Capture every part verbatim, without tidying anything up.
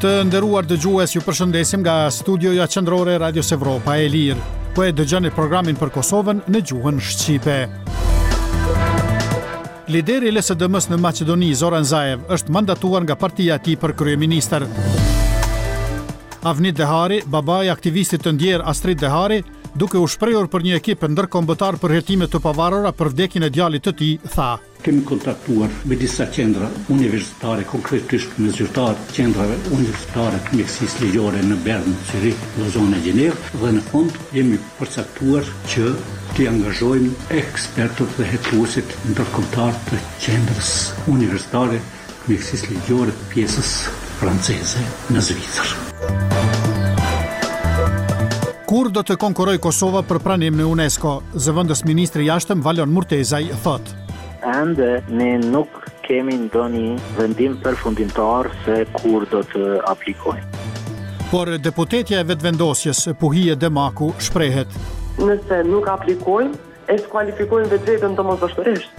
Të nderuar dëgjues, ju përshëndesim nga studioja qendrore e Radios Evropa e Lirë, ku e dëgjoni programin për Kosovën në gjuhën shqipe. Lideri i L S D M-s në Maqedoni, Zoran Zaev, është mandatuar nga partia e tij për kryeministër. Avnit Dehari, baba i aktivistit të ndjer Astrid Dehari, duke u shprehur për një ekip ndërkombëtar për hetime të pavarura për vdekjen e djalit të tij, tha: Kemi kontaktuar me disa qendra universitare, konkretisht me zyrtarë të qendrave universitare të mjekësisë ligjore në Bern, Zurich, Lozane, Gjenev, dhe në fund jemi përcaktuar që të angazhojmë ekspertët dhe hetuesit ndërkombëtar të qendrës universitare të mjekësisë ligjore të pjesës franceze në Zvicër. Kur do të konkurrojë Kosova për pranim në UNESCO? Zëvendës ministri i jashtëm Valon Murtezaj thotë: Ende ne nuk kemi ndonjë vendim përfundimtar se kur do të aplikojmë. Por deputetja e vetëvendosjes Puhije Demaku shprehet: Nëse nuk aplikojmë, e skualifikojmë vetveten domosdoshmërisht.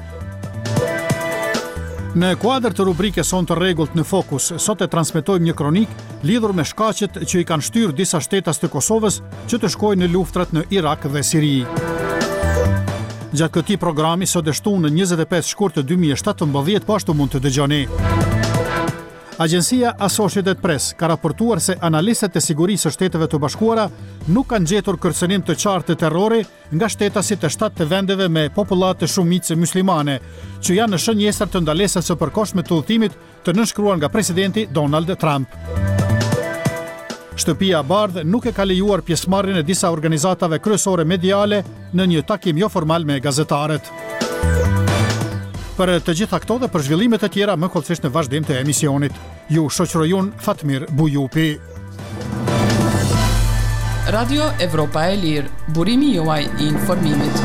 Në kuadër të rubrikës Son të rregullt në Fokus, sot e transmetojmë një kronik lidhur me shkaqet që i kanë shtyrë disa shtetas të Kosovës që të shkojnë në luftrat në Irak dhe Siri. Gjatë këtij programi sot e shtunë në njëzet e pesë shkurt të dy mijë e shtatëmbëdhjetë, po ashtu mund të dëgjoni. Agjencia Associated Press ka raportuar se analistët e sigurisë së Shteteve të Bashkuara nuk kanë gjetur kërcënim të qartë të terrori nga shtetasit e shtatë të vendeve me popullatë shumicë muslimane, që janë në shënjesër të ndalesës së përkohshme të udhëtimit të nënshkruar nga presidenti Donald Trump. Shtëpia e Bardhë nuk e ka lejuar pjesëmarrjen e disa organizatave kryesore mediale në një takim jo formal me gazetarët. Për të gjitha këto dhe për zhvillimet e tjera, më kollësisht në vazhdim të emisionit. Ju shoqëroj unë Fatmir Bujupi. Radio Evropa e Lirë, burimi juaj i informimit.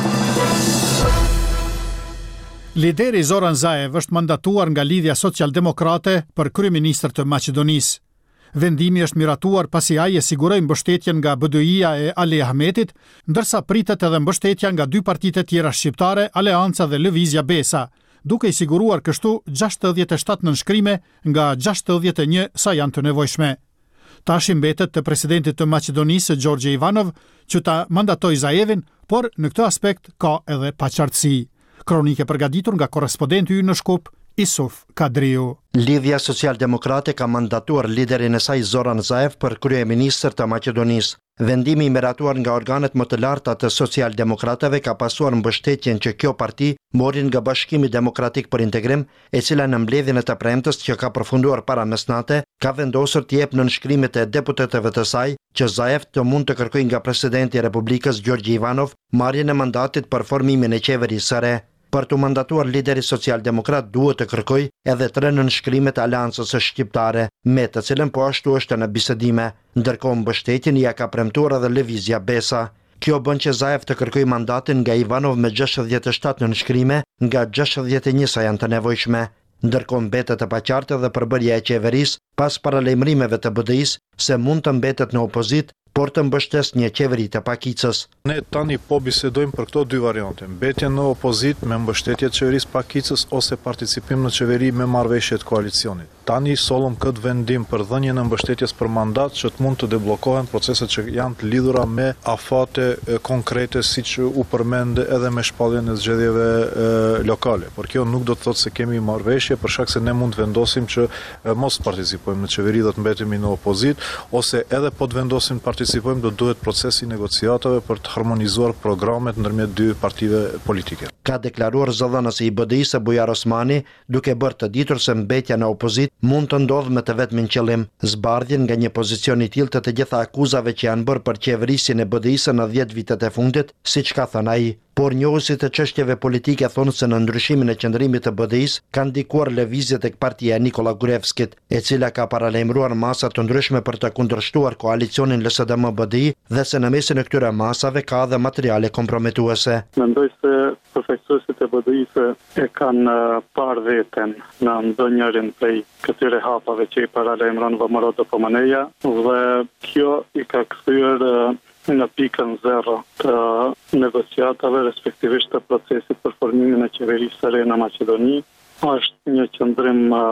Lideri Zoran Zaev është mandatuar nga Lidhja Socialdemokrate për kryeministër të Maqedonisë. Vendimi është miratuar pasi ai e siguroi mbështetjen nga B D I-ja e Ali Ahmetit, ndërsa pritet edhe mbështetja nga dy partitë e tjera shqiptare, Aleanca dhe Lëvizja Besa, duke i siguruar kështu gjashtëdhjetë e shtatë nënshkrime nga gjashtëdhjetë e një sa janë të nevojshme. Tash i mbetet të presidentit të Maqedonisë, Gjorgje Ivanov, që ta mandatoj Zaevin, por në këtë aspekt ka edhe paqartësi. Kronike përgatitur nga korrespondenti ynë në Shkup, Isuf Kadriu. Lidhja Socialdemokrate ka mandatuar liderin e saj Zoran Zaev për kryeministër të Maqedonisë. Vendimi i miratuar nga organet më të larta të socialdemokratëve ka pasuar mbështetjen që kjo parti mori nga Bashkimi Demokratik për Integrim, e cila në mbledhjen e të premtës që ka përfunduar para mesnate, ka vendosur të jepë nënshkrimet e deputetëve të saj që Zaev të mund të kërkojë nga presidenti i Republikës Gjorgje Ivanov marrjen e mandatit për formimin e qeverisë së re. Për të mandatuar lideri socialdemokrat duhet të kërkoj edhe tre nënshkrimet e Aleancës së Shqiptare, me të cilën po ashtu është në bisedime, ndërkohë mbështetjen ja ka premtuar edhe Lëvizja Besa. Kjo bën që Zaev të kërkoj mandatin nga Ivanov me gjashtëdhjetë e shtatë nënshkrime, nga gjashtëdhjetë e një sa janë të nevojshme. Ndërkohë mbetet e paqartë edhe përbërja e qeverisë pas paralajmërimeve të B D I-s se mund të mbetet në opozit, por të mbështes një qeveri të pakicës. Ne tani po bisedojmë për këto dy variante, mbetje në opozit me mbështetje të qeverisë pakicës ose participim në qeveri me marrëveshje të koalicionit. Tani sollëm këtë vendim për dhënien e mbështetjes për mandat që të mund të debllokohen proceset që janë të lidhura me afate e, konkrete siç u përmend edhe me shpalljen e zgjedhjeve e, lokale. Por kjo nuk do të thotë se kemi marrëveshje, për shkak se ne mund të vendosim që e, mos participojmë në qeveri dhe të mbetemi në opozit, ose edhe po të vendosim të participojmë do duhet procesi negociatave për të harmonizuar programet ndërmjet dy partive politike. Ka deklaruar zëdhënësi i B D I-së Bujar Osmani, duke bërë të ditur se mbetja në opozit mund të ndodhë me të vetmin qëllim, zbardhjen nga një pozicion i tillë të të gjitha akuzave që janë bërë për qeverisjen e B D I-së në dhjetë vitet e fundit, siç ka thënë ai. Por njohësit e çështjeve politike thonë se në ndryshimin e qëndrimit të B D I-s ka ndikuar lëvizje tek partia e Nikola Gruevskit, e cila ka paralajmëruar masa të ndryshme për të kundërshtuar koalicionin L S D M B D I dhe se në mesin e këtyre masave ka edhe materiale kompromituese. Mendoj se përfaqësuesit e B D I-s e kanë parë veten në ndonjërin prej këtyre hapave që i paralajmëron Vomorodo Pomaneja, dhe kjo i ka kthyer në pikën zero të negociatave, respektivisht të procesit për formimin e qeverisë së re në Maqedoni. Është një qëndrim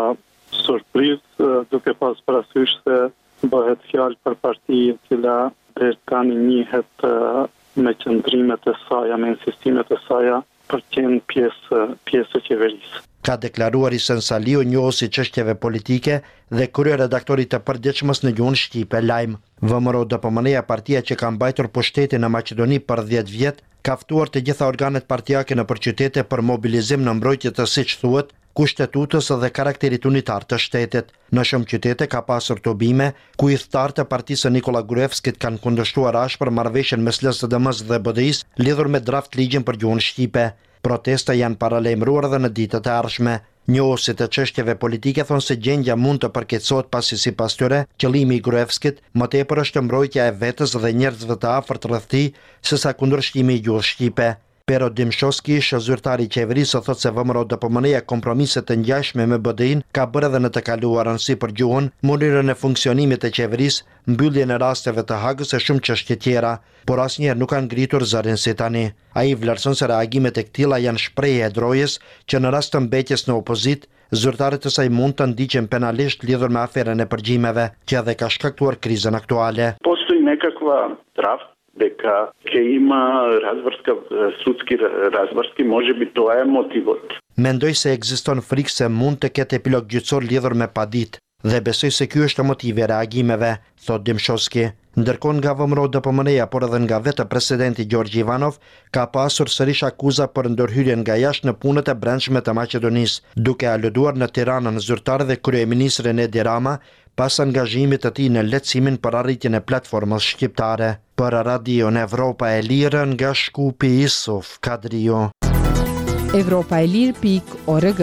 surprizë, duke pas parasysh se bëhet fjalë për parti e cila deri tani njihet me qëndrimet e saj, me insistimet e saj për të qenë pjesë pjesë e qeverisë. Ka deklaruar Isen Saliu, njohësi çështjeve politike dhe kryeredaktori i përdiqshmës në gjuhën shqipe Lajm. V M R O D P M N-ja, partia që ka mbajtur pushtetin në Maqedoni për dhjetë vjet, ka ftuar të gjitha organet partijake nëpër qytete për mobilizim në mbrojtje të, siç thuhet, kushtetutës dhe karakterit unitar të shtetit. Në shumë qytete ka pasur tubime ku i thtarë të partisë Nikola Gruevskit kanë kundërshtuar ashpër marrëveshjen mes L S D M-s dhe B D I-s lidhur me draft ligjin për gjuhën shqipe. Protesta janë paralajmëruar edhe në ditët e ardhshme. Njohësit e çështjeve politike thonë se gjendja mund të përkeqësohet pasi sipas tyre, qëllimi i Gruevskit më tepër është mbrojtja e vetes dhe njerëzve të afërt rreth tij sesa kundërshtimi i gjuhës shqipe. Pero Dimshovski, zyrtari i qeverisë, thotë se V M R O D P M N-ja kompromise të ngjashme me B D I-n ka bërë edhe në të kaluarën, si për gjuhën, mënyrën e funksionimit të qeverisë, mbylljen e rasteve të Hagës e shumë çështje tjera, por asnjëherë nuk kanë ngritur zërin si tani. Ai vlerëson se reagimet e këtilla janë shprehje e drojës që në rast të mbetjes në opozitë, zyrtarët e saj mund të ndiqen penalisht lidhur me aferën e përgjimeve, që edhe ka shkaktuar krizën aktuale. Postoji nekakva draft дека ќе има razvrska, sudski razvrski, може би тоа е мотивот. Mendoj se ekziston frikë se mund të ketë epilog gjyqësor lidhur me padit dhe besoj se ky është motivi i reagimeve, thot Dimshovski. Ndërkohë nga V M R O D P M N-ja, por edhe nga vetë presidenti Gjorgji Ivanov, ka pasur sërish akuza për ndërhyrjen nga jashtë në punët e brendshme të Maqedonisë, duke aluduar në Tiranën zyrtar dhe kryeministrin Edi Rama pas angazhimit të tij në lehtësimin për arritjen e platformës shqiptare. Për Radion Evropa e Lirë nga Shkupi, Isuf Kadriu. Evropa e Lirë pikë org.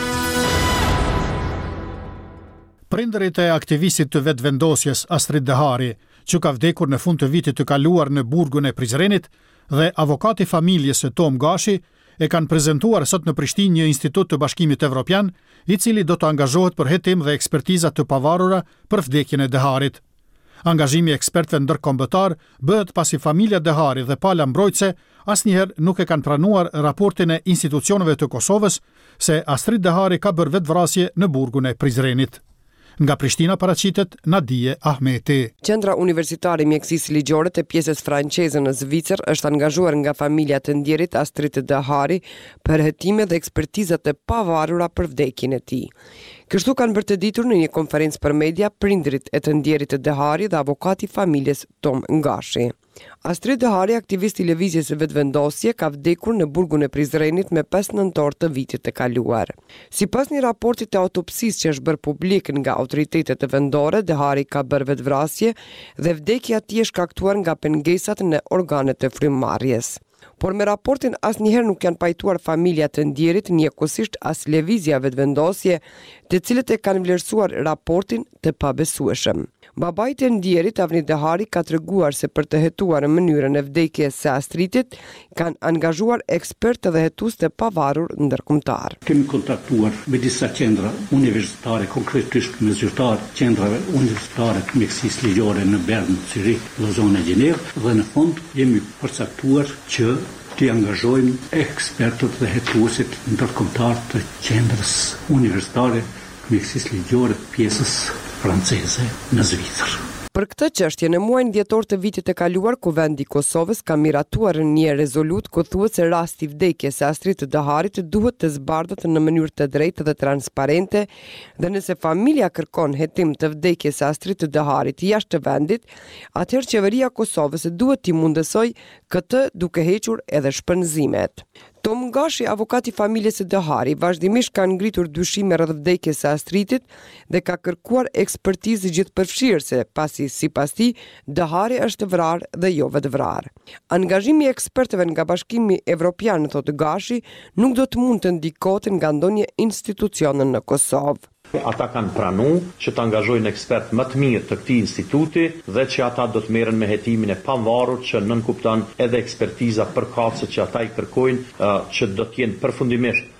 Prindërit e aktivistit të vetëvendosjes Astrid Dehari, që ka vdekur në fund të vitit të kaluar në burgun e Prizrenit, dhe avokati familjes së Tom Gashi e kanë prezantuar sot në Prishtinë një institut të Bashkimit Evropian, i cili do të angazhohet për hetim dhe ekspertiza të pavarura për vdekjen e Deharit. Angazhimi i ekspertëve ndërkombëtar bëhet pasi familja Dehari dhe pala mbrojtëse asnjëherë nuk e kanë pranuar raportin e institucioneve të Kosovës se Astrid Dehari ka bërë vetvrasje në burgun e Prizrenit. Nga Prishtina paraqitet Nadije Ahmeti. Qendra Universitare e Mjekësisë Ligjore të pjesës franceze në Zvicër është angazhuar nga familja të ndjerit Astrid Dehari për hetime dhe ekspertiza të pavarura për vdekjen e tij. Kështu kanë bërë të ditur në një konferencë për media prindrit e të ndjerit të Dehari dhe avokati familjes Tom Gashi. Astrid Dehari, aktivisti i lëvizjes së vetëvendosje, ka vdekur në burgun e Prizrenit me pesë nëntor të vitit të kaluar. Sipas një raporti të autopsisë që është bërë publik nga autoritetet vendore, Dehari ka bërë vetvrasje dhe vdekja e tij është shkaktuar nga pengesat në organet e frymëmarrjes. Por me raportin asnjëherë nuk janë pajtuar familja të ndjerit, njëkohësisht as lëvizja vetëvendosje, të cilët e kanë vlerësuar raportin të pabesueshëm. Babai të ndjerit, Avni Dehari, ka treguar se për të hetuar në mënyrën e vdekjes së Astridit kanë angazhuar ekspertë dhe hetues të pavarur ndërkombëtar. Kemi kontaktuar me disa qendra universitare, konkretisht me zyrtar qendrave universitare të mjekësisë ligjore në Bern, Zürich, Lozane, Gjenev, dhe në fund jemi përcaktuar që të angazhojmë ekspertët dhe hetuesit ndërkombëtar të qendrës universitare të mjekësisë ligjore të pjesës franceze në Zvicër. Për këtë çështje, në muajin dhjetor të vitit të kaluar, Kuvendi i Kosovës ka miratuar një rezolut ku thuhet se rasti i vdekjes së Astrid Deharit duhet të zbardhet në mënyrë të drejtë dhe transparente, dhe nëse familja kërkon hetim të vdekjes së Astrid Deharit jashtë të vendit, atëherë qeveria e Kosovës duhet t'i mundësoj këtë duke hequr edhe shpenzimet. Tom Gashi, avokati familjes së Dehari, vazhdimisht ka ngritur dyshime rreth vdekjes së Astridit dhe ka kërkuar ekspertizë gjithëpërfshirëse, pasi sipas tij Dehari është vrarë dhe jo vetvrarë. Angazhimi i ekspertëve nga Bashkimi Evropian, thotë Gashi, nuk do të mund të ndikohet nga ndonjë institucion në Kosovë. Ata kanë pranu që të angazhojnë ekspert më të mirë të këtij instituti dhe që ata do të merren me hetimin e pavarur që nënkupton edhe ekspertiza përkatëse që ata i kërkojnë, uh, që do të jenë përfundimisht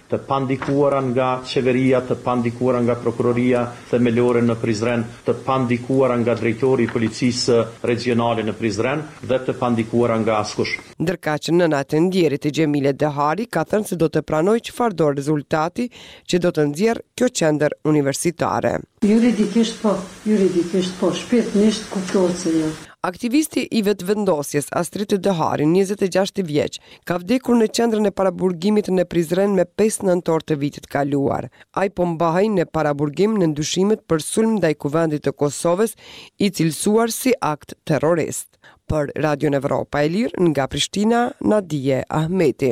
të pandikuara nga qeveria, të pandikuara nga prokuroria themelore në Prizren, të pandikuara nga drejtori i policisë regionale në Prizren dhe të pandikuara nga askush. Ndërkaq nëna e ndjerit e Gjemile Dehari ka thënë se do të pranoj çfarëdo rezultati që do të nxjerrë kjo qendër universitare. Juridikisht po, juridikisht po, shpirtnisht kuptohet se jo. Aktivisti i vetëvendosjes Astrid Dehari, njëzet e gjashtë vjeç, ka vdekur në qendrën e paraburgimit në Prizren me pesë nëntor të vitit kaluar. Ai po mbahej në paraburgim në ndyshimet për sulm ndaj kuvendit të Kosovës, i cilësuar si akt terrorist. Për Radio Evropa e Lirë, nga Prishtina, Nadije Ahmeti.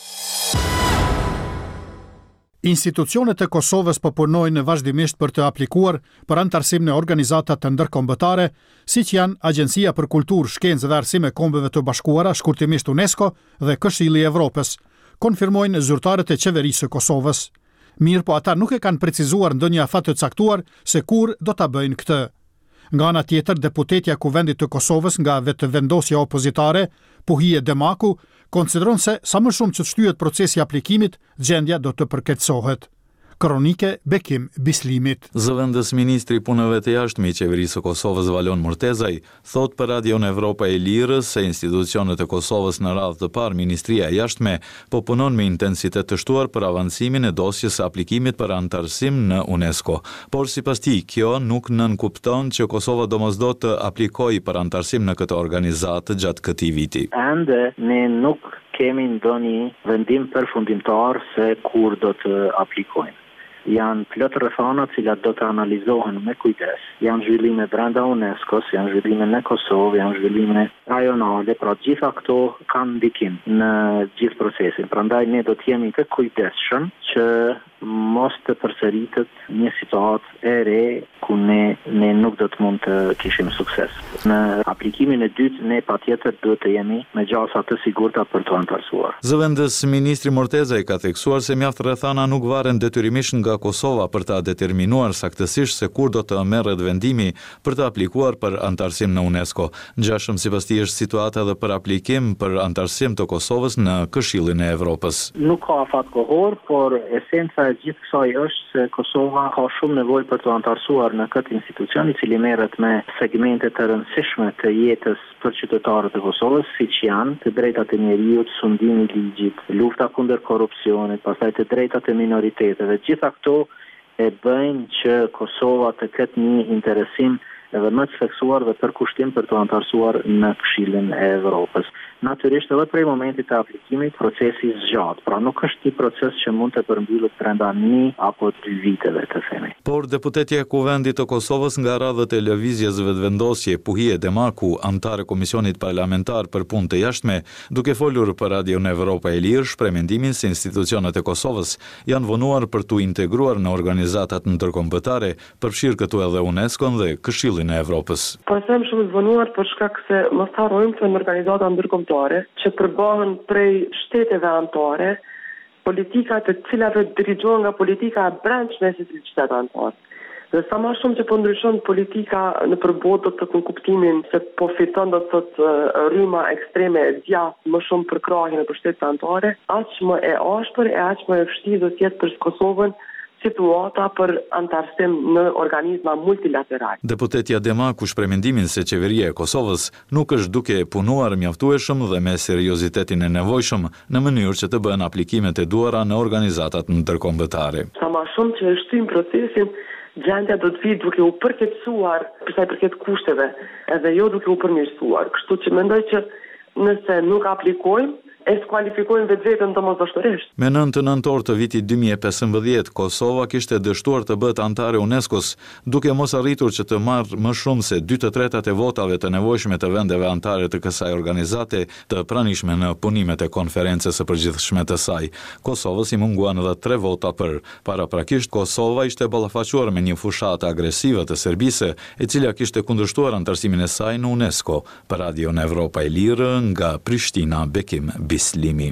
Institucionet e Kosovës po punojnë vazhdimisht për të aplikuar për antarësim në organizata të ndërkombëtare, siç janë Agjencia për Kulturë, Shkencë dhe Arsim e Kombeve të Bashkuara, shkurtimisht UNESCO, dhe Këshilli i Evropës, konfirmojnë zyrtarët e qeverisë së Kosovës. Mirë, po ata nuk e kanë precizuar ndonjë afat të caktuar se kur do ta bëjnë këtë. Nga ana tjetër, deputetja e Kuvendit të Kosovës nga vetëvendosja opozitare, Puhije Demaku, konsideron se sa më shumë që të shtyhet procesi i aplikimit, gjendja do të përkeqësohet. Kronike Bekim Bislimit. Zëvendës ministri i punëve të jashtme i qeverisë së Kosovës Valon Murtezaj thot për Radio Evropa e Lirës se institucionet e Kosovës në radhë të parë Ministria e Jashtme po punon me intensitet të shtuar për avancimin e dosjes së aplikimit për antarësim në UNESCO. Por sipas tij, kjo nuk nënkupton që Kosova domosdo të aplikojë për antarësim në këtë organizatë gjatë këtij viti. Ende ne nuk kemi ndonjë vendim përfundimtar se kur do të aplikojmë. Janë plot rrethana të cilat do të analizohen me kujdes. Janë zhvillime brenda UNESCO-s, janë zhvillime në Kosovë, janë zhvillime rajonale, pra gjitha këto kanë ndikim në gjithë procesin. Prandaj ne do të jemi të kujdesshëm që mos të përsëritet një situatë e re ku ne, ne nuk do të mund të kishim sukses. Në aplikimin e dytë ne patjetër duhet të jemi me gjasa të sigurta për të antarësuar. Zëvendës ministri Mortezaj ka theksuar se mjaft rrethana nuk varen detyrimisht nga Kosova për ta determinuar saktësisht se kur do të merret vendimi për të aplikuar për antarësim në UNESCO. Ngjashëm sipas tij është situata edhe për aplikim për antarësim të Kosovës në Këshillin e Evropës. Nuk ka afat kohor, por esenca e gjithë kësaj është se Kosova ka shumë nevojë për të antarësuar në këtë institucion, i cili merret me segmente të rëndësishme të jetës për qytetarët e Kosovës, siç janë të drejtat e njerëzit, sundimi i ligjit, lufta kundër korrupsionit, pastaj të drejtat e minoriteteve. Gjitha këto e bëjnë që Kosova të ketë një interesim edhe më të theksuar dhe përkushtim për të antarësuar në Këshillin e Evropës. Natyrisht edhe prej momentit të aplikimit procesi zgjat, pra nuk është një proces që mund të përmbyllet brenda një apo dy viteve të themi. Por deputetja e Kuvendit të Kosovës nga radhët e lëvizjes vetëvendosje Puhije Demaku, antare Komisionit Parlamentar për Punë të Jashtme, duke folur për Radio Evropa e Lirë, shpreh mendimin se institucionet e Kosovës janë vonuar për t'u integruar në organizatat ndërkombëtare, përfshirë këtu edhe UNESCO-n dhe Këshillin e Evropës. Po them shumë të vonuar për shkak se mos harrojmë se në organizata ndërkombëtare që përbohen prej shteteve anëtare, politika të cilave dirigjohen nga politika e brendshme e secilit shtet anëtar. Dhe sa më shumë që po ndryshon politika në përbot do të të kuptimin se po fiton do të thotë rryma ekstreme e djathtë më shumë për krahjen e shtetit anëtare, aq më e ashpër e aq më e vështirë do të jetë për Kosovën situata për antarësim në organizma multilateral. Deputetja Demaku shpreh mendimin se qeveria e Kosovës nuk është duke punuar mjaftueshëm dhe me seriozitetin e nevojshëm në mënyrë që të bëhen aplikimet e duara në organizatat ndërkombëtare. Sa më shumë që e shtym procesin, gjendja do të vijë duke u përkeqësuar për sa i përket kushteve, edhe jo duke u përmirësuar. Kështu që mendoj që nëse nuk aplikojmë, e skualifikojnë vetëvetën domosdoshmërisht. Me nëntë nëntor të vitit dy mijë e pesëmbëdhjetë, Kosova kishte dështuar të bëhet antare UNESCO-s, duke mos arritur që të marrë më shumë se dy të tretat e votave të nevojshme të vendeve antare të kësaj organizate të pranishme në punimet e konferencës së përgjithshme të saj. Kosovës i munguan edhe tre vota për. Paraprakisht, Kosova ishte ballafaquar me një fushatë agresive të Serbisë, e cila kishte kundërshtuar antarësimin e saj në UNESCO. Për Radio Evropa e Lirë, nga Prishtina, Bekim Bislimi.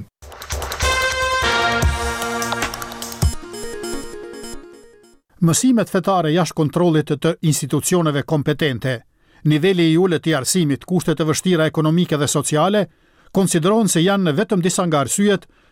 Mësimet fetare jashtë kontrollit të institucioneve kompetente, niveli i ulët i arsimit, kushtet e vështira ekonomike dhe sociale, konsiderohen se janë vetëm disa nga arsyet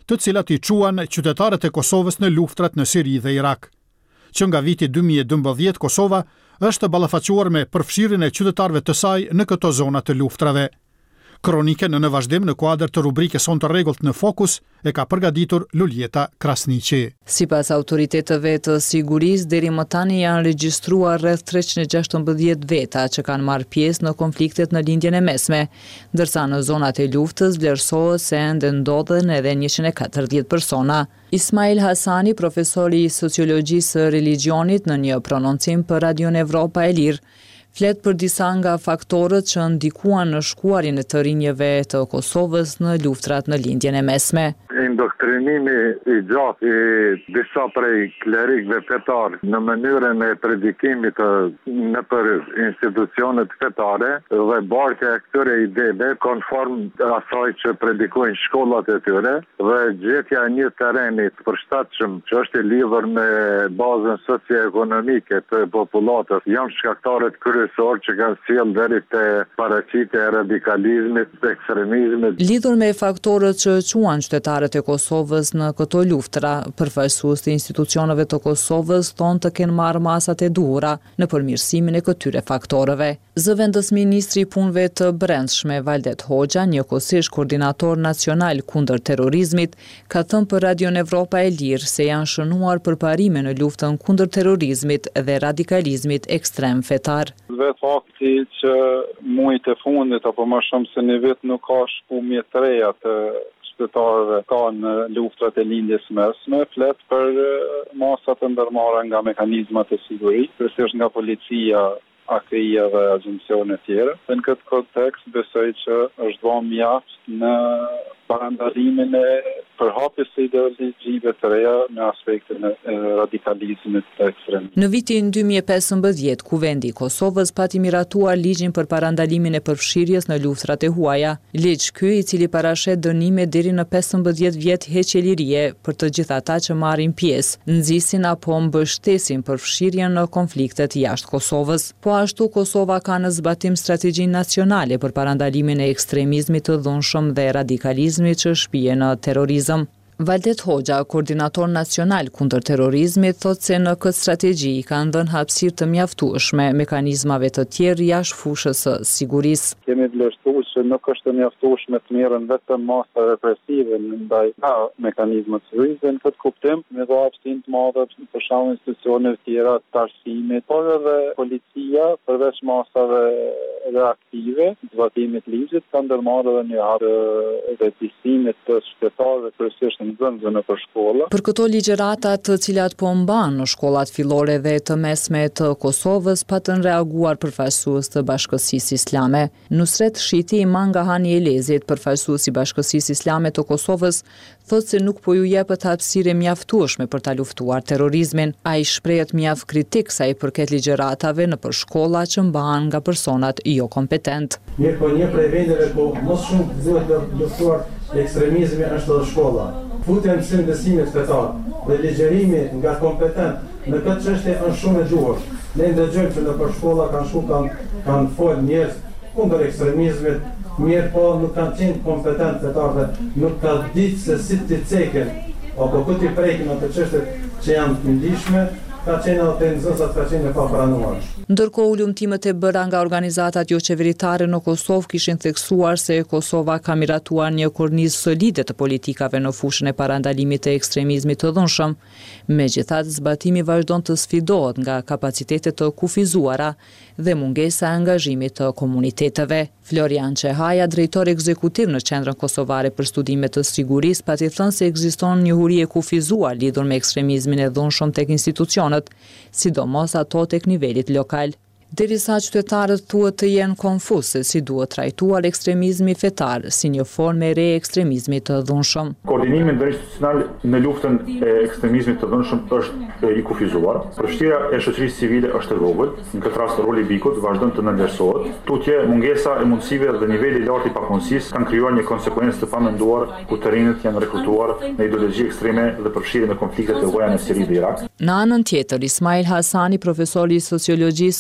të cilat i quan qytetarët e Kosovës në luftrat në Siri dhe Irak. Që nga viti dy mijë e dymbëdhjetë Kosova është ballafaquar me përfshirjen e qytetarëve të saj në këto zona të luftrave. Kronike në në vazhdim në kuadër të rubrikës Son të rregullt në Fokus e ka përgatitur Luljeta Krasniqi. Sipas autoriteteve të sigurisë, deri më tani janë regjistruar rreth treqind e gjashtëmbëdhjetë veta që kanë marrë pjesë në konfliktet në lindjen e mesme, ndërsa në zonat e luftës vlerësohet se ende ndodhen edhe njëqind e katërdhjetë persona. Ismail Hasani, profesori i sociologjisë së religionit, në një prononcim për Radion Evropa e Lirë, flet për disa nga faktorët që ndikuan në shkuarjen e të rinjeve të Kosovës në luftrat në lindjen e mesme. Indoktrinimi i gjatë i disa prej klerikëve fetar në mënyrën e predikimit në për institucionet fetare dhe bartja e këtyre ideve konform asaj që predikojnë shkollat e tyre dhe gjetja e një tereni të përshtatshëm që është i lidhur me bazën socio-ekonomike të popullatës janë shkaktarët kryesor që kanë sjellë deri te paraqitja e radikalizmit, të ekstremizmit. Lidhur me faktorët që quan qytetarët e Kosovës në këto luftra, përfaqësues të institucioneve të Kosovës thonë të kenë marrë masat e duhura në përmirësimin e këtyre faktorëve. Zëvendës ministri i punëve të brendshme Valdet Hoxha, njëkohësisht koordinator nacional kundër terrorizmit, ka thënë për Radion Evropa e Lirë se janë shënuar përparime në luftën kundër terrorizmit dhe radikalizmit ekstrem fetar. Vetë fakti që muajt e fundit apo më shumë se një vit nuk ka shkumje të reja të qytetarëve ka në luftrat e lindjes mesme, flet për masat e ndërmarra nga mekanizmat e sigurisë, kryesisht nga policia, A K I-a dhe agjencione tjera. Dhe në këtë kontekst besoj që është dhënë mjaft në parandalimin e përhapjes së ideologjive të reja në aspektin e radikalizmit të ekstrem. Në vitin dy mijë e pesëmbëdhjetë, Kuvendi i Kosovës pati miratuar ligjin për parandalimin e përfshirjes në luftrat e huaja. Ligj ky, i cili parashet dënime deri në pesëmbëdhjetë vjet heqelirie për të gjithë ata që marrin pjesë, nxisin apo mbështesin përfshirjen në konfliktet jashtë Kosovës. Po ashtu Kosova ka në zbatim strategjinë nacionale për parandalimin e ekstremizmit të dhunshëm dhe radikalizmit që shpije në terrorizëm. Valdet Hoxha, koordinator nacional kundër terrorizmit, thot se në këtë strategji kanë dhënë hapësirë të mjaftueshme mekanizmave të tjerë jashtë fushës së sigurisë. Kemi vlerësuar se nuk është e mjaftueshme të merren vetëm masa represive ndaj mekanizmave të sigurisë, në këtë kuptim me hapësinë të madhe për shkak institucione të tjera të arsimit, por edhe policia përveç masave reaktive, zbatimit ligjit, ka ndërmarrë edhe një hap të vëdësimit të qytetarëve kryesisht në zëndzën e për shkolla. Për këto ligjërata të cilat po mban në shkollat fillore dhe të mesme të Kosovës patën reaguar përfaqësues të Bashkësisë Islame. Nusret Shiti, Imam Gahani Elezit, përfaqësues i Bashkësisë Islame të Kosovës, thotë se nuk po ju jepet hapësirë mjaftueshme për ta luftuar terrorizmin. Ai shprehet mjaft kritik sa i përket ligjëratave në për shkolla që mbahen nga personat jo kompetent. Mirë, po një prej vendeve ku më shumë duhet të luftuar ekstremizmi është edhe shkolla. Futja në mësim besimit fetar dhe ligjerimi nga kompetent në këtë çështje është shumë e duhur. Ne ndëgjojmë që në për shkolla kanë shku kanë kanë fol njerëz kundër ekstremizmit, mirë po nuk kanë qenë kompetent fetar dhe nuk ka ditë se si t'i ceken apo ku t'i prekin ato çështje që janë të ndihshme. Ka qenë atë nxënësat ka qenë pa pranuar. Ndërkohë ulëmtimet e bëra nga organizatat jo qeveritare në Kosovë kishin theksuar se Kosova ka miratuar një kornizë solide të politikave në fushën e parandalimit të ekstremizmit të dhunshëm. Megjithatë, zbatimi vazhdon të sfidohet nga kapacitetet të kufizuara dhe mungesa e angazhimit të komuniteteve. Florian Çehaja, drejtor ekzekutiv në Qendrën Kosovare për Studime të Sigurisë, pati thënë se ekziston njohuri e kufizuar lidhur me ekstremizmin e dhunshëm tek institucionet, sidomos ato tek nivelit lokal. Derisa qytetarët thuhet të jenë konfuz se si duhet trajtuar ekstremizmi fetar si një formë e re e ekstremizmit të dhunshëm. Koordinimi ndërinstitucional në luftën e ekstremizmit të dhunshëm është i kufizuar. Përfshirja e shoqërisë civile është e vogël, në këtë rast roli i bikut vazhdon të ndërsohet. Tutje mungesa e mundësive dhe niveli i lartë i papunësisë kanë krijuar një konsekuencë të pamenduar ku të rinjt janë rekrutuar në ideologji ekstreme dhe përfshirje në konfliktet e huaja në Siri dhe Irak. Në anën tjetër, Ismail Hasani, profesori i sociologjisë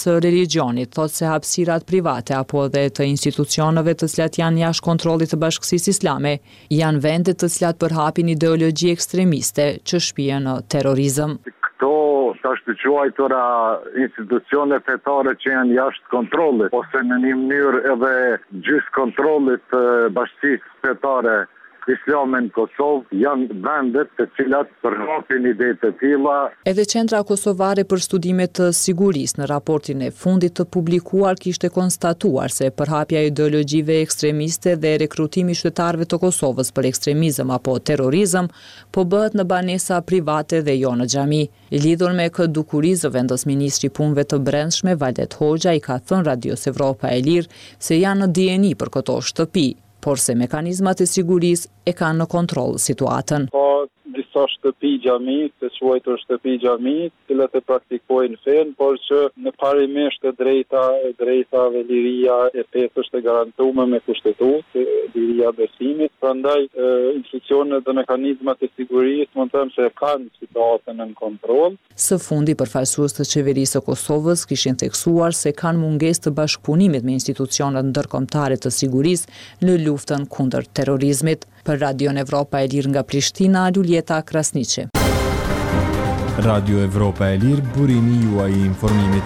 Legionit thotë se hapësirat private apo dhe të institucioneve të cilat janë jashtë kontrollit të Bashkësisë Islame janë vende të cilat përhapin ideologji ekstremiste që shpihen në terrorizëm. Këto është quajtura institucione fetare që janë jashtë kontrollit, ose në një mënyrë edhe gjysmë kontrollit të Bashkisë Fetare Islame në Kosovë janë vendet të cilat përhapin ide të tilla. Edhe Qendra Kosovare për Studime të Sigurisë në raportin e fundit të publikuar kishte konstatuar se përhapja e ideologjive ekstremiste dhe rekrutimi i qytetarëve të Kosovës për ekstremizëm apo terrorizëm po bëhet në banesa private dhe jo në xhami. Lidhur me këtë dukuri, zëvendos ministri i Punëve të Brendshme Valdet Hoxha i ka thënë Radios Evropa e Lirë se janë në dieni për këto shtëpi, por se mekanizmat e sigurisë e kanë në kontroll situatën. Ka disa shtëpi xhami, të quajtur shtëpi xhami, të cilat e praktikojnë fen, por që në parimisht e drejta, e drejtave liria e fesë është e garantuar me kushtetues, liria e besimit. Prandaj institucionet dhe mekanizmat e sigurisë mund të them se kanë situatën në kontroll. Së fundi, përfaqësues të qeverisë së Kosovës kishin theksuar se kanë mungesë të bashkëpunimit me institucionet ndërkombëtare të sigurisë në luftën kundër terrorizmit. Për Radion Evropa e Lirë nga Prishtina, Luljeta Krasniqi. Radio Evropa e Lirë, burimi juaj i informimit.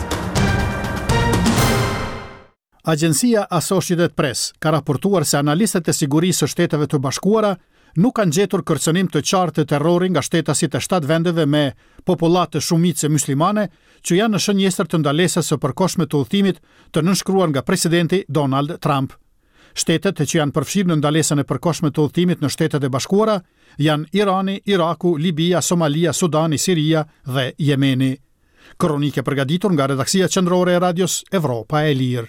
Agjencia Associated Press ka raportuar se analistët e sigurisë së Shteteve të Bashkuara nuk kanë gjetur kërcënim të qartë të terrorit nga shtetasit e shtatë vendeve me popullatë shumicë muslimane që janë në shënjestër të ndalesës së përkohshme të udhëtimit të nënshkruar nga presidenti Donald Trump. Shtetet që janë përfshirë në ndalesën e përkohshme të udhëtimit në Shtetet e Bashkuara janë Irani, Iraku, Libia, Somalia, Sudani, Siria dhe Jemeni. Kronike përgatitur nga redaksia qendrore e Radios Evropa e Lirë.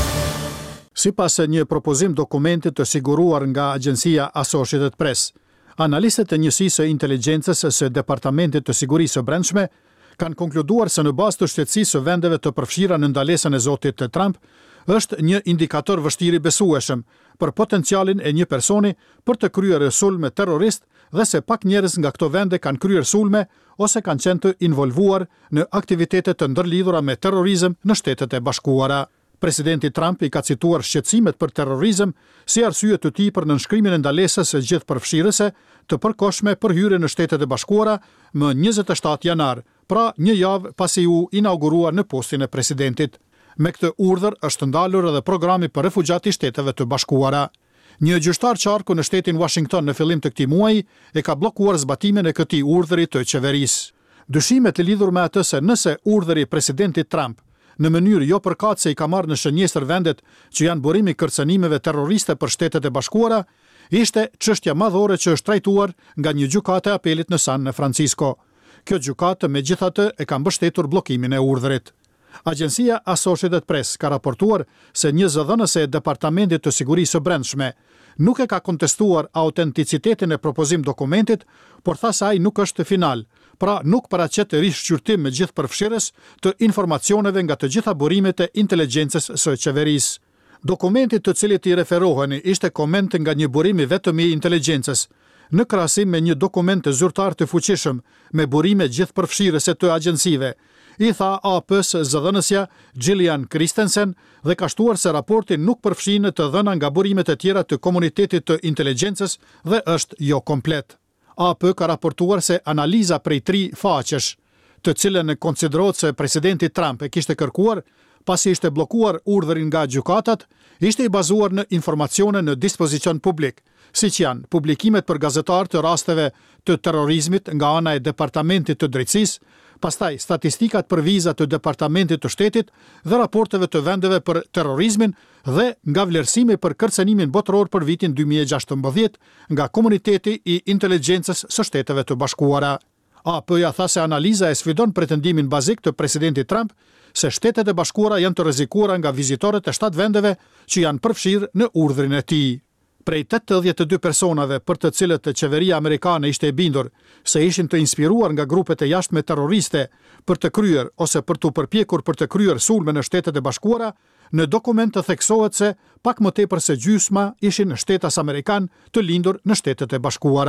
Sipas një propozim dokumenti të siguruar nga Agjencia Associated Press, analistët e njësisë së inteligjencës së Departamentit të Sigurisë së Brendshme kanë konkluduar se në bazë të shtetësisë së vendeve të përfshira në ndalesën e zotit Trump është një indikator vështirë i besueshëm për potencialin e një personi për të kryer sulme terrorist dhe se pak njerëz nga këto vende kanë kryer sulme ose kanë qenë të involvuar në aktivitete të ndërlidhura me terrorizëm në Shtetet e Bashkuara. Presidenti Trump i ka cituar shqetësimet për terrorizëm si arsye të tij për nënshkrimin e ndalesës së gjithëpërfshirëse të përkohshme për hyrje në Shtetet e Bashkuara më njëzet e shtatë janar, pra një javë pasi u inaugurua në postin e presidentit. Me këtë urdhër është ndalur edhe programi për refugjat i Shteteve të Bashkuara. Një gjyqtar qarku në shtetin Washington në fillim të këtij muaji e ka bllokuar zbatimin e këtij urdhëri të qeverisë. Dyshimet e lidhur me atë se nëse urdhëri i presidentit Trump në mënyrë jo përkatëse i ka marrë në shënjestër vendet që janë burimi kërcënimeve terroriste për Shtetet e Bashkuara, ishte çështja madhore që është trajtuar nga një gjykatë e apelit në San Francisco. Kjo gjykatë megjithatë e ka mbështetur bllokimin e urdhërit. Agjencia Associated Press ka raportuar se një zëdhënëse e Departamentit të Sigurisë së Brendshme nuk e ka kontestuar autenticitetin e propozim dokumentit, por tha se ai nuk është final, pra nuk paraqet rishqyrtim me gjithëpërfshirës të informacioneve nga të gjitha burimet e inteligjencës së qeverisë. Dokumenti të cilit i referoheni ishte koment nga një burim i vetëm i inteligjencës, në krahasim me një dokument të zyrtar të fuqishëm me burime gjithëpërfshirëse të agjencive, i tha A P-s zëdhënësja Gillian Christensen dhe ka shtuar se raporti nuk përfshin të dhëna nga burimet e tjera të komunitetit të inteligjencës dhe është jo komplet. A P ka raportuar se analiza prej tri faqesh, të cilën e konsiderohet se presidenti Trump e kishte kërkuar pasi ishte bllokuar urdhërin nga gjykatat, ishte i bazuar në informacione në dispozicion publik, siç janë publikimet për gazetar të rasteve të terrorizmit nga ana e Departamentit të Drejtësisë, pastaj statistikat për viza të Departamentit të Shtetit dhe raporteve të vendeve për terrorizmin dhe nga vlerësimi për kërcënimin botëror për vitin dy mijë e gjashtëmbëdhjetë nga komuniteti i inteligjencës së Shteteve të Bashkuara. A P-ja tha se analiza e sfidon pretendimin bazik të presidentit Trump se Shtetet e Bashkuara janë të rrezikuara nga vizitorët e shtatë vendeve që janë përfshirë në urdhrin e tij. Prej tetëdhjetë e dy personave për të cilët qeveria amerikane ishte e bindur se ishin të inspiruar nga grupet e jashtme terroriste për të kryer ose për të përpjekur për të kryer sulme në Shtetet e Bashkuara, në dokument të theksohet se pak më tepër se gjysma ishin shtetas amerikan të lindur në Shtetet e Bashkuara.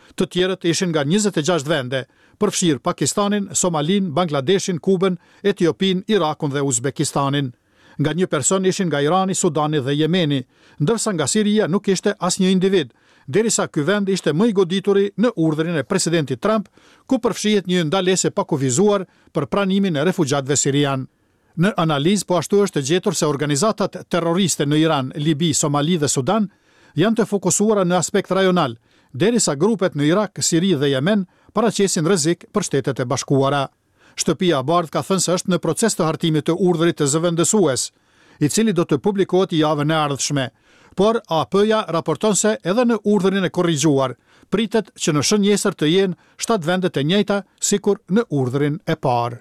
Të tjerët ishin nga njëzet e gjashtë vende, përfshirë Pakistanin, Somalin, Bangladeshin, Kubën, Etiopin, Irakun dhe Uzbekistanin. Nga një person ishin nga Irani, Sudani dhe Jemeni, ndërsa nga Siria nuk ishte asnjë individ, derisa ky vend ishte më i godituri në urdhrin e presidentit Trump, ku përfshihet një ndalesë pa kufizuar për pranimin e refugjatëve sirian. Në analizë po ashtu është gjetur se organizatat terroriste në Iran, Libi, Somali dhe Sudan janë të fokusuara në aspekt rajonal, derisa grupet në Irak, Siri dhe Yemen paraqesin rrezik për Shtetet e Bashkuara. Shtëpia e Bardhë ka thënë se është në proces të hartimit të urdhrit të zëvendësues, i cili do të publikohet javën e ardhshme, por A P-ja raporton se edhe në urdhrin e korrigjuar pritet që në shënjesër të jenë shtatë vendet e njëjta sikur në urdhrin e parë.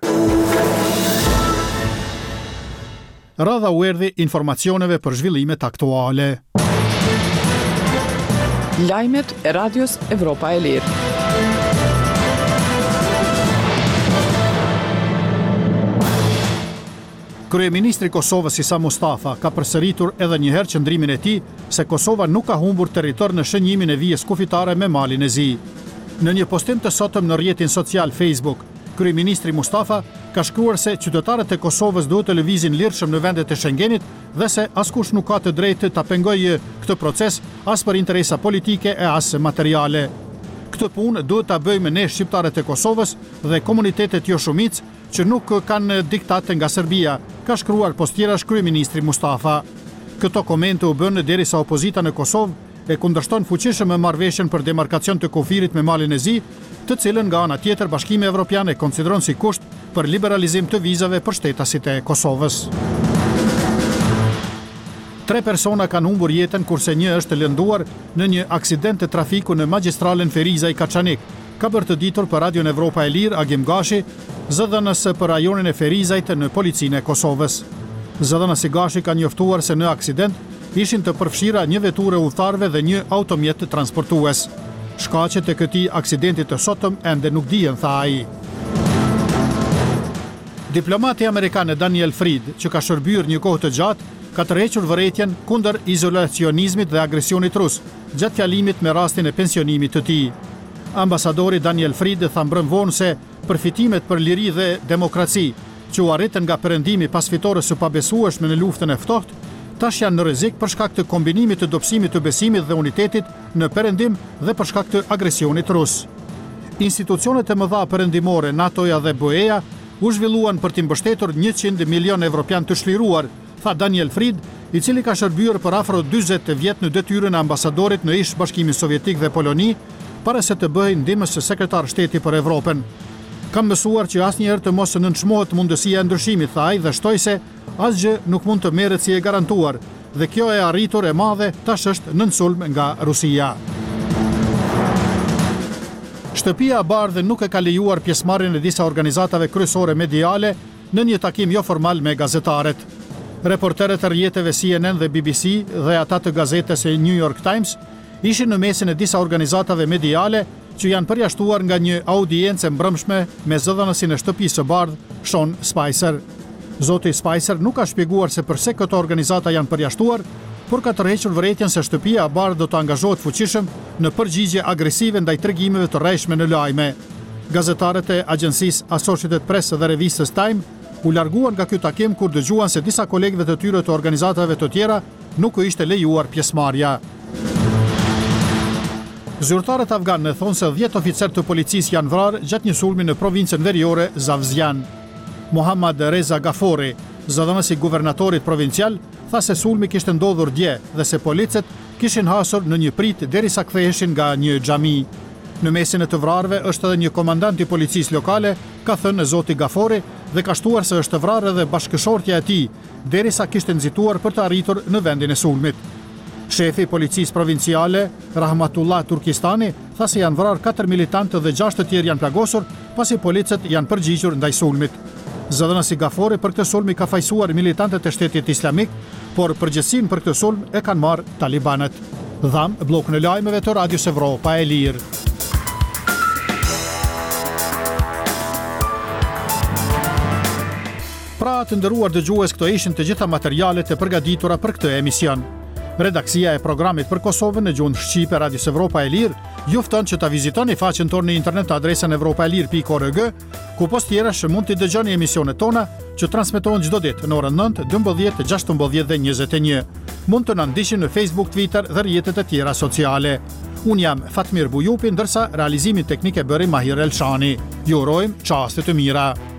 Radha u erdhi informacioneve për zhvillimet aktuale. Lajmet e Radios Evropa e Lirë. Kryeministri i Kosovës Isa Mustafa ka përsëritur edhe një herë qëndrimin e tij se Kosova nuk ka humbur territor në shënjimin e vijës kufitare me Malin e Zi. Në një postim të sotëm në rrjetin social Facebook, kryeministri Mustafa ka shkruar se qytetarët e Kosovës duhet të lëvizin lirshëm në vendet e Schengenit dhe se askush nuk ka të drejtë ta pengojë këtë proces as për interesa politike e as materiale. Këtë punë duhet ta bëjmë ne shqiptarët e Kosovës dhe komunitetet jo shumic që nuk kanë diktate nga Serbia, ka shkruar postjerash kryeministri Mustafa. Këto komente u bën derisa opozita në Kosovë e kundërshton fuqishëm marrëveshjen për demarkacion të kufirit me Malin e Zi, të cilën nga ana tjetër Bashkimi Evropian e konsideron si kusht për liberalizim të vizave për shtetasit e Kosovës. Tre persona kanë humbur jetën kurse një është lënduar në një aksident të trafiku në magjistralen Ferizaj Kaçanik, ka bërë të ditur për Radion Evropa e Lirë Agim Gashi, zëdhënës për rajonin e Ferizajt në policinë e Kosovës. Zëdhënës i Gashi ka njoftuar se në aksident ishin të përfshira një veturë udhëtarëve dhe një automjet transportues. Shkaqet e këtij aksidenti të sotëm ende nuk dihen, tha ai. Diplomati amerikan Daniel Fried, që ka shërbyer një kohë të gjatë, ka tërhequr vërejtjen kundër izolacionizmit dhe agresionit rus, gjatë fjalimit me rastin e pensionimit të tij. Ambasadori Daniel Fried tha mbrëm vonë se përfitimet për liri dhe demokraci, që u arritën nga perëndimi pas fitores së pabesueshme në luftën e ftohtë, tash janë në rrezik për shkak të kombinimit të dobësimit të besimit dhe unitetit në perëndim dhe për shkak të agresionit rus. Institucionet e mëdha perëndimore, NATO-ja dhe B E A, u zhvilluan për të mbështetur njëqind milion evropian të çliruar, tha Daniel Fried, i cili ka shërbyer për afro dyzet vjet në detyrën e ambasadorit në ish Bashkimin Sovjetik dhe Poloni, para se të bëhej ndihmës së sekretar shteti për Evropën. Kam mësuar që asnjëherë të mos nënçmohet mundësia e ndryshimit, tha ai, dhe shtoi se asgjë nuk mund të merret si e garantuar, dhe kjo e arritur e madhe tash është nën sulm nga Rusia. Shtëpia e Bardhë nuk e ka lejuar pjesëmarrjen e disa organizatave kryesore mediale në një takim jo formal me gazetarët. Reporterët e rrjeteve C N N dhe B B C dhe ata të gazetës e New York Times ishin në mesin e disa organizatave mediale që janë përjashtuar nga një audiencë mbrëmshme me zëdhënësin e shtëpisë së Bardhë, Sean Spicer. Zoti Spicer nuk ka shpjeguar se përse këto organizata janë përjashtuar, por ka tërhequr vërejtjen se shtëpia e Bardhë do të angazhohet fuqishëm në përgjigje agresive ndaj tregimeve të rrejshme në lajme. Gazetarët e agjencisë Associated Press dhe revistës Time u larguan nga ky takim kur dëgjuan se disa kolegëve të tyre të organizatave të tjera nuk u ishte lejuar pjesëmarrja. Zyrtarët afganë thonë se dhjetë oficerë të policisë janë vrarë gjatë një sulmi në provincën veriore Zavzian. Mohammad Reza Gafori, zëdhënësi i guvernatorit provincial, tha se sulmi kishte ndodhur dje dhe se policët kishin hasur në një prit derisa ktheheshin nga një xhami. Në mesin e të vrarëve është edhe një komandant i policisë lokale, ka thënë zoti Gafori, dhe ka shtuar se është vrarë edhe bashkëshortja e tij, derisa kishte nxituar për të arritur në vendin e sulmit. Shefi i policisë provinciale, Rahmatullah Turkistani, tha se janë vrarë katër militantë dhe gjashtë të tjerë janë plagosur, pasi policët janë përgjigjur ndaj sulmit. Zëdhënësi Gafori për këtë sulm i ka fajsuar militantët e Shtetit Islamik, por përgjegjësinë për këtë sulm e kanë marrë talibanët. Dham blokun e lajmeve të Radios Evropa e Lirë. Pra të nderuar dëgjues, këto ishin të gjitha materialet e përgatitura për këtë emision. Redaksia e programit për Kosovën në gjuhën shqipe Radios Evropa e Lirë ju fton që ta vizitoni faqen tonë në internet të adresën evropaelir pikë org, ku post tjera që mund të dëgjoni emisionet tona që transmetohen çdo ditë në orën nëntë, dymbëdhjetë, gjashtëmbëdhjetë dhe njëzet e një. Mund të na ndiqni në Facebook, Twitter dhe rrjetet e tjera sociale. Unë jam Fatmir Bujupi, ndërsa realizimin teknik e bëri Mahir Elshani. Ju urojmë çaste të mira.